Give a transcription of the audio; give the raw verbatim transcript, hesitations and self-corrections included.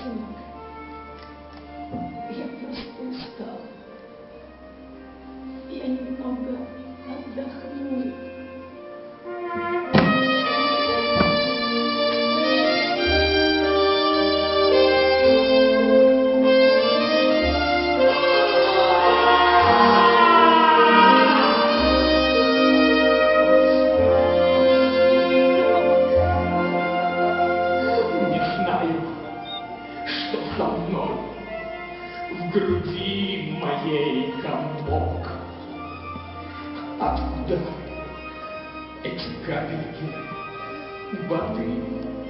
сынок, я просто устала. Я немного отдохну. Со мной в груди моей комок. Откуда эти капельки воды?